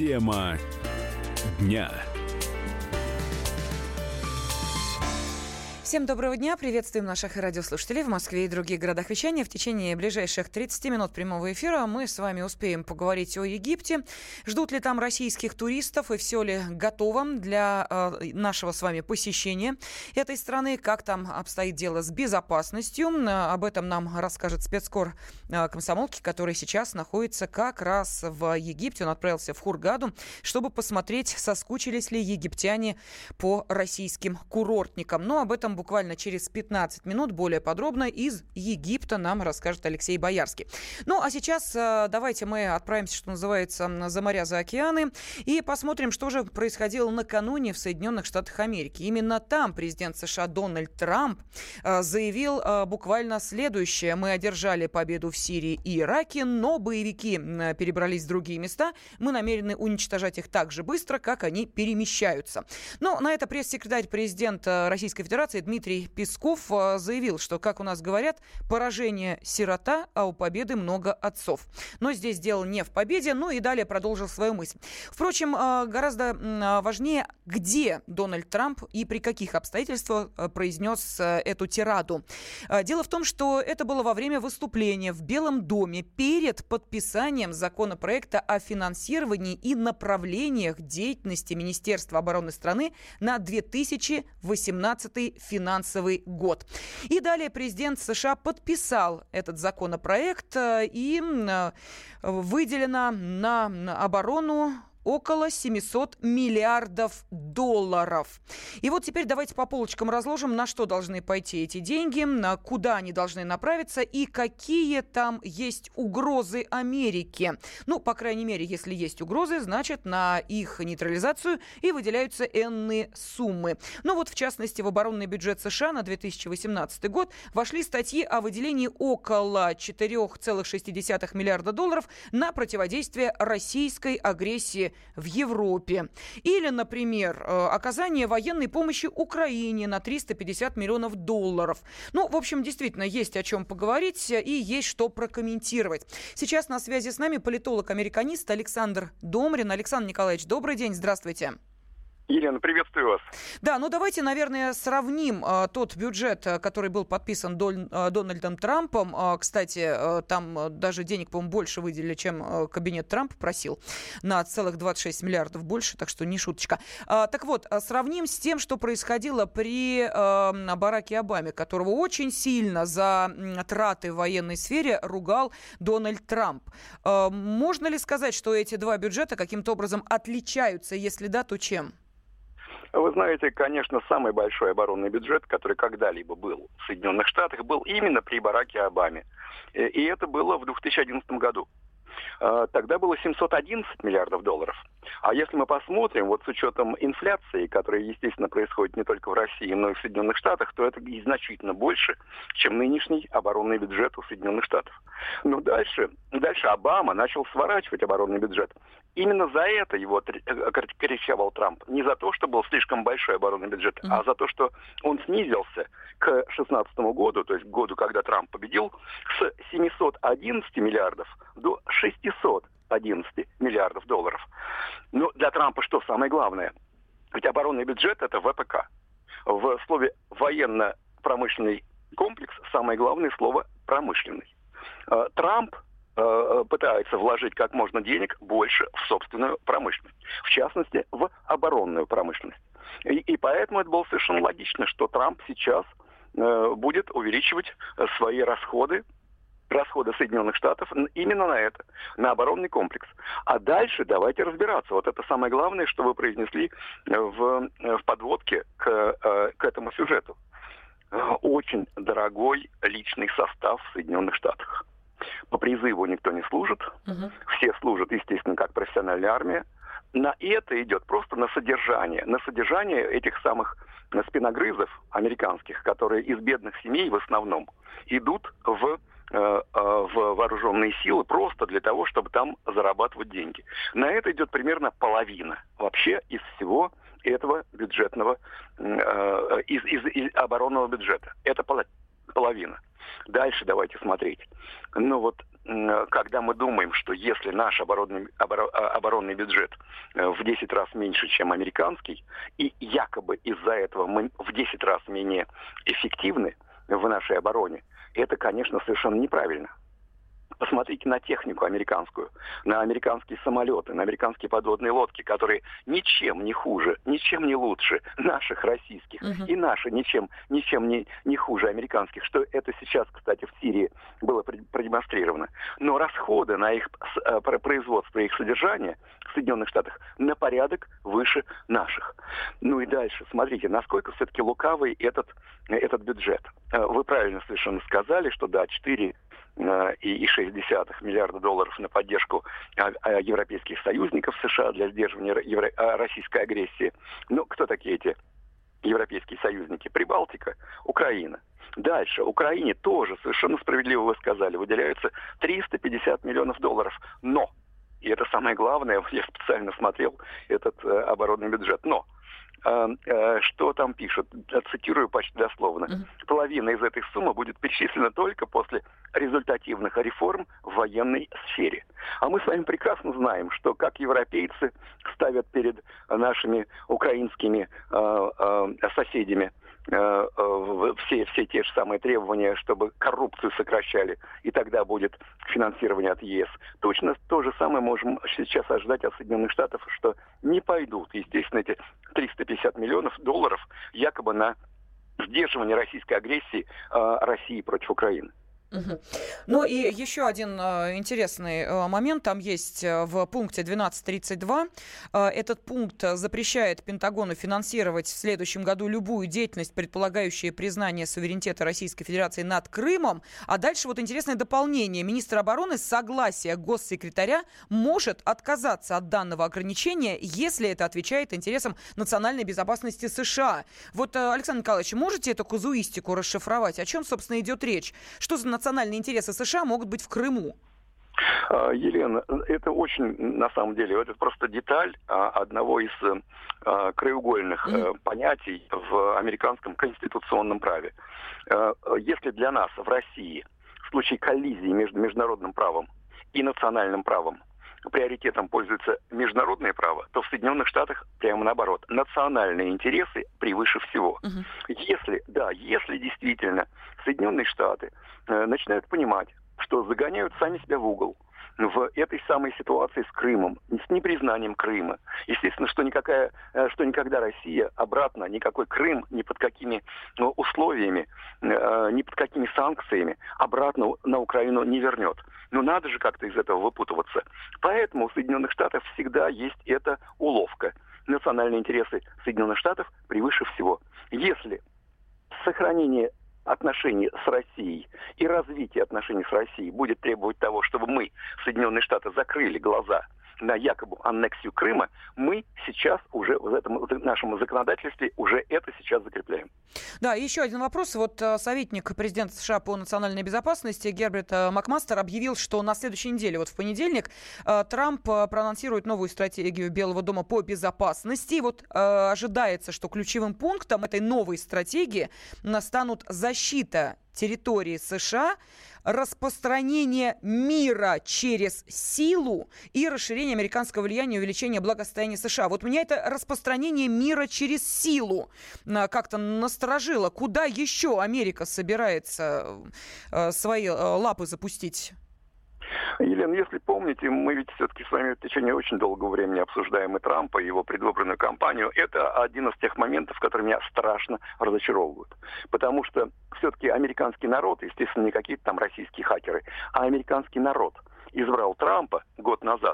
Тема дня. Всем доброго дня. Приветствуем наших радиослушателей в Москве и других городах вещания. В течение ближайших 30 минут прямого эфира мы с вами успеем поговорить о Египте. Ждут ли там российских туристов и все ли готово для нашего с вами посещения этой страны? Как там обстоит дело с безопасностью? Об этом нам расскажет спецкор комсомолки, который сейчас находится как раз в Египте. Он отправился в Хургаду, чтобы посмотреть, соскучились ли египтяне по российским курортникам. Но об этом буквально через 15 минут более подробно из Египта нам расскажет Алексей Боярский. Ну, а сейчас давайте мы отправимся, что называется, за моря, за океаны и посмотрим, что же происходило накануне в Соединенных Штатах Америки. Именно там президент США Дональд Трамп заявил буквально следующее. Мы одержали победу в Сирии и Ираке, но боевики перебрались в другие места. Мы намерены уничтожать их так же быстро, как они перемещаются. Но на это пресс-секретарь президента Российской Федерации Дмитрий Песков заявил, что, как у нас говорят, поражение сирота, а у победы много отцов. Но здесь дело не в победе, ну и далее продолжил свою мысль. Впрочем, гораздо важнее, где Дональд Трамп и при каких обстоятельствах произнес эту тираду. Дело в том, что это было во время выступления в Белом доме перед подписанием законопроекта о финансировании и направлениях деятельности Министерства обороны страны на 2018 финансовый год. И далее президент США подписал этот законопроект, и выделено на оборону около 700 миллиардов долларов. И вот теперь давайте по полочкам разложим, на что должны пойти эти деньги, куда они должны направиться и какие там есть угрозы Америке. Ну, по крайней мере, если есть угрозы, значит, на их нейтрализацию и выделяются энные суммы. Ну вот, в частности, в оборонный бюджет США на 2018 год вошли статьи о выделении около 4,6 миллиарда долларов на противодействие российской агрессии в Европе. Или, например, оказание военной помощи Украине на 350 миллионов долларов. Ну, в общем, действительно, есть о чем поговорить и есть что прокомментировать. Сейчас на связи с нами политолог-американист Александр Домрин. Александр Николаевич, добрый день, здравствуйте. Елена, приветствую вас. Да, ну давайте, наверное, сравним тот бюджет, который был подписан Дональдом Трампом. Кстати, там даже денег, по-моему, больше выделили, чем кабинет Трампа просил. На целых 26 миллиардов больше, так что не шуточка. Так вот, сравним с тем, что происходило при Бараке Обаме, которого очень сильно за траты в военной сфере ругал Дональд Трамп. Можно ли сказать, что эти два бюджета каким-то образом отличаются? Если да, то чем? Вы знаете, конечно, самый большой оборонный бюджет, который когда-либо был в Соединенных Штатах, был именно при Бараке Обаме. И это было в 2011 году. Тогда было 711 миллиардов долларов. А если мы посмотрим, вот с учетом инфляции, которая, естественно, происходит не только в России, но и в Соединенных Штатах, то это и значительно больше, чем нынешний оборонный бюджет у Соединенных Штатов. Но дальше Обама начал сворачивать оборонный бюджет. Именно за это его критиковал Трамп. Не за то, что был слишком большой оборонный бюджет, а за то, что он снизился к 2016 году, то есть к году, когда Трамп победил, с 711 миллиардов до 611 миллиардов долларов. Но для Трампа что самое главное? Ведь оборонный бюджет – это ВПК. В слове «военно-промышленный комплекс» самое главное слово «промышленный». Трамп пытается вложить как можно денег больше в собственную промышленность. В частности, в оборонную промышленность. И поэтому это было совершенно логично, что Трамп сейчас будет увеличивать свои расходы Соединенных Штатов именно на это, на оборонный комплекс. А дальше давайте разбираться. Вот это самое главное, что вы произнесли в подводке к этому сюжету. Очень дорогой личный состав в Соединенных Штатах. По призыву никто не служит. Все служат, естественно, как профессиональная армия. На это идет просто на содержание этих самых спиногрызов американских, которые из бедных семей в основном идут в вооруженные силы просто для того, чтобы там зарабатывать деньги. На это идет примерно половина вообще из всего этого бюджетного, из оборонного бюджета. Это половина. Дальше давайте смотреть. Когда мы думаем, что если наш оборонный бюджет в 10 раз меньше, чем американский, и якобы из-за этого мы в 10 раз менее эффективны в нашей обороне, это, конечно, совершенно неправильно. Посмотрите на технику американскую, на американские самолеты, на американские подводные лодки, которые ничем не хуже, ничем не лучше наших российских. И наши ничем не хуже американских, что это сейчас, кстати, в Сирии было продемонстрировано. Но расходы на их производство и их содержание в Соединенных Штатах на порядок выше наших. Ну и дальше, смотрите, насколько все-таки лукавый этот бюджет. Вы правильно совершенно сказали, что да, 4,6 миллиарда долларов на поддержку европейских союзников США для сдерживания российской агрессии. Но кто такие эти европейские союзники? Прибалтика, Украина. Дальше. Украине тоже, совершенно справедливо вы сказали, выделяются 350 миллионов долларов. Но, и это самое главное, я специально смотрел этот оборонный бюджет, но что там пишут? Цитирую почти дословно. Половина из этой суммы будет перечислена только после результативных реформ в военной сфере. А мы с вами прекрасно знаем, что как европейцы ставят перед нашими украинскими соседями все те же самые требования, чтобы коррупцию сокращали, и тогда будет финансирование от ЕС. Точно то же самое можем сейчас ожидать от Соединенных Штатов, что не пойдут, естественно, эти 350 миллионов долларов якобы на сдерживание российской агрессии России против Украины. Ну и еще один интересный момент. Там есть в пункте 12.32. Этот пункт запрещает Пентагону финансировать в следующем году любую деятельность, предполагающую признание суверенитета Российской Федерации над Крымом. А дальше вот интересное дополнение. Министр обороны с согласия госсекретаря может отказаться от данного ограничения, если это отвечает интересам национальной безопасности США. Александр Николаевич, можете эту казуистику расшифровать? О чем, собственно, идет речь? Что за национальные интересы США могут быть в Крыму? Елена, это очень, на самом деле, это просто деталь одного из краеугольных понятий в американском конституционном праве. Если для нас в России в случае коллизии между международным правом и национальным правом приоритетом пользуется международное право, то в Соединенных Штатах прямо наоборот. Национальные интересы превыше всего. Если действительно Соединенные Штаты начинают понимать, что загоняют сами себя в угол в этой самой ситуации с Крымом, с непризнанием Крыма. Естественно, что никогда Россия обратно никакой Крым ни под какими условиями, ни под какими санкциями обратно на Украину не вернет. Но надо же как-то из этого выпутываться. Поэтому у Соединенных Штатов всегда есть эта уловка. Национальные интересы Соединенных Штатов превыше всего. Если сохранение отношений с Россией и развитие отношений с Россией будет требовать того, чтобы мы, Соединенные Штаты, закрыли глаза на якобы аннексию Крыма, мы сейчас уже в этом нашем законодательстве уже это сейчас закрепляем. Да, еще один вопрос. Советник президента США по национальной безопасности Герберт Макмастер объявил, что на следующей неделе, в понедельник, Трамп проанонсирует новую стратегию Белого дома по безопасности. Ожидается, что ключевым пунктом этой новой стратегии станут защита территории США, распространение мира через силу и расширение американского влияния и увеличение благосостояния США. Меня это распространение мира через силу как-то насторожило. Куда еще Америка собирается свои лапы запустить? Елена, если помните, мы ведь все-таки с вами в течение очень долгого времени обсуждаем и Трампа, и его предвыборную кампанию. Это один из тех моментов, которые меня страшно разочаровывают. Потому что все-таки американский народ, естественно, не какие-то там российские хакеры, а американский народ избрал Трампа год назад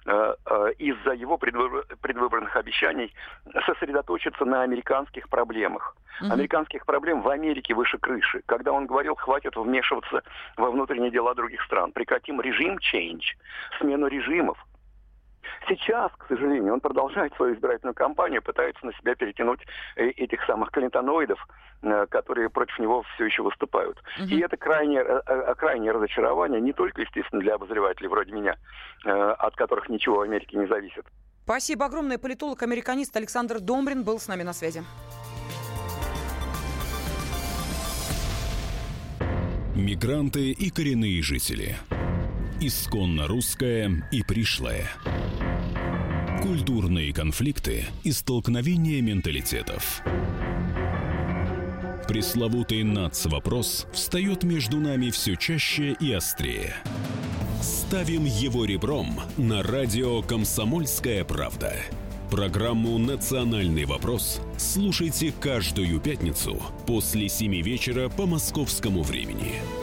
из-за его предвыборных обещаний сосредоточиться на американских проблемах. Американских проблем в Америке выше крыши. Когда он говорил, хватит вмешиваться во внутренние дела других стран. Прекратим режим change, смену режимов. Сейчас, к сожалению, он продолжает свою избирательную кампанию, пытается на себя перетянуть этих самых клинтоноидов, которые против него все еще выступают. И это крайнее разочарование, не только, естественно, для обозревателей вроде меня, от которых ничего в Америке не зависит. Спасибо огромное. Политолог-американист Александр Домбрин был с нами на связи. Мигранты и коренные жители. Исконно русское и пришлое. Культурные конфликты и столкновения менталитетов. Пресловутый нацвопрос встает между нами все чаще и острее. Ставим его ребром на радио «Комсомольская правда». Программу «Национальный вопрос» слушайте каждую пятницу после 7 вечера по московскому времени.